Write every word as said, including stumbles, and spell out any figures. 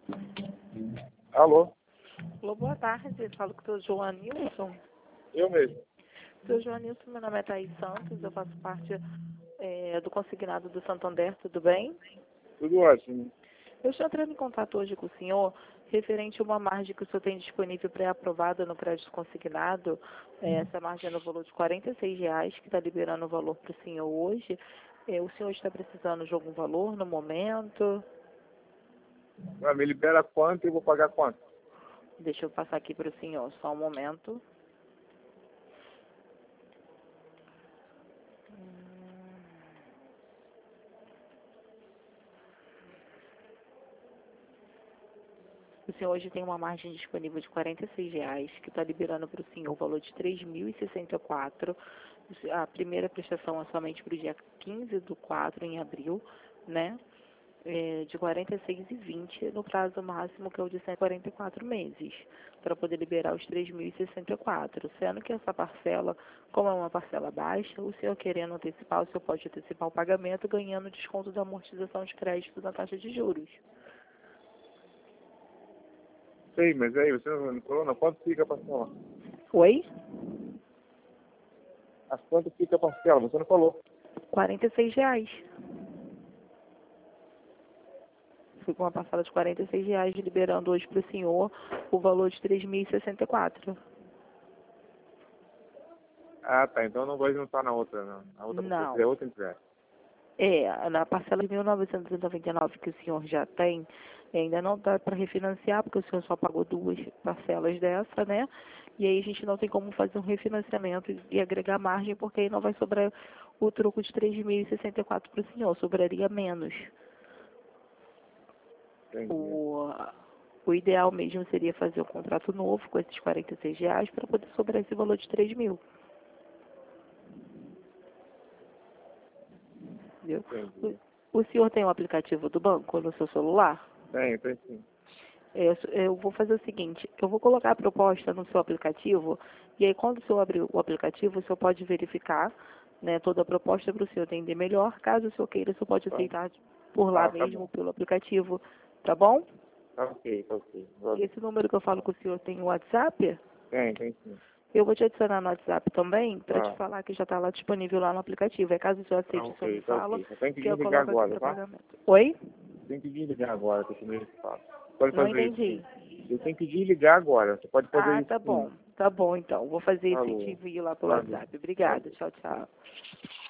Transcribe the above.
Alô? Alô, boa tarde. Falo com o seu Joanilson. Eu mesmo. Seu Joanilson, meu nome é Thaís Santos, eu faço parte é, do consignado do Santander, tudo bem? Tudo ótimo. Eu estou entrando em contato hoje com o senhor referente a uma margem que o senhor tem disponível pré-aprovada no crédito consignado. É, essa margem é no valor de quarenta e seis reais, que está liberando o valor para o senhor hoje. É, o senhor está precisando de algum valor no momento? Ah, me libera quanto e eu vou pagar quanto? Deixa eu passar aqui para o senhor, só um momento. O senhor hoje tem uma margem disponível de quarenta e seis reais, que está liberando para o senhor o valor de três mil e sessenta e quatro. A primeira prestação é somente para o dia quinze do quatro, em abril, né? É, de quarenta e seis reais e vinte centavos, no prazo máximo, que é o de cento e quarenta e quatro meses, para poder liberar os três mil e sessenta e quatro. Sendo que essa parcela, como é uma parcela baixa, o senhor querendo antecipar, o senhor pode antecipar o pagamento, ganhando desconto da amortização de crédito na taxa de juros. Sei, mas aí, você não falou, não? Quanto fica a parcela? Oi? As quanto fica a parcela? Você não falou. quarenta e seis reais. Fui com uma parcela de quarenta e seis reais, liberando hoje para o senhor o valor de três mil e sessenta e quatro. Ah, tá. Então eu não vou juntar na outra, não. Na outra Não. é outra empresa. É, na parcela de mil novecentos e noventa e nove que o senhor já tem, ainda não dá para refinanciar, porque o senhor só pagou duas parcelas dessa, né? E aí a gente não tem como fazer um refinanciamento e agregar margem, porque aí não vai sobrar o troco de três mil e sessenta e quatro para o senhor, sobraria menos. Entendi. O, o ideal mesmo seria fazer um contrato novo com esses quarenta e seis reais para poder sobrar esse valor de três mil. Entendeu? Entendi. O, o senhor tem um aplicativo do banco no seu celular? Tem, tem sim. Eu, eu vou fazer o seguinte, eu vou colocar a proposta no seu aplicativo, e aí quando o senhor abrir o aplicativo, o senhor pode verificar, né, toda a proposta para o senhor entender melhor. Caso o senhor queira, o senhor pode Tá, aceitar por lá tá, tá mesmo, bom. pelo aplicativo, tá bom? Tá ok, tá ok. Valeu. Esse número que eu falo com o senhor tem o WhatsApp? Tem, tem sim. Eu vou te adicionar no WhatsApp também, para te Tá, falar que já está lá disponível lá no aplicativo. É caso o senhor tá aceite, o senhor me ok, tá fala, ok. Só tem que que eu desligar coloco aqui agora, para tá? pagamento. Oi? Tem que desligar agora, que eu meio ocupado. Pode Não fazer isso entendi. sim. Eu tenho que desligar agora. Você pode fazer Ah, isso tá sim. bom. Tá bom, então. Vou fazer isso e te Falou. envio lá pelo Valeu. WhatsApp. Obrigada. Valeu. Tchau, tchau.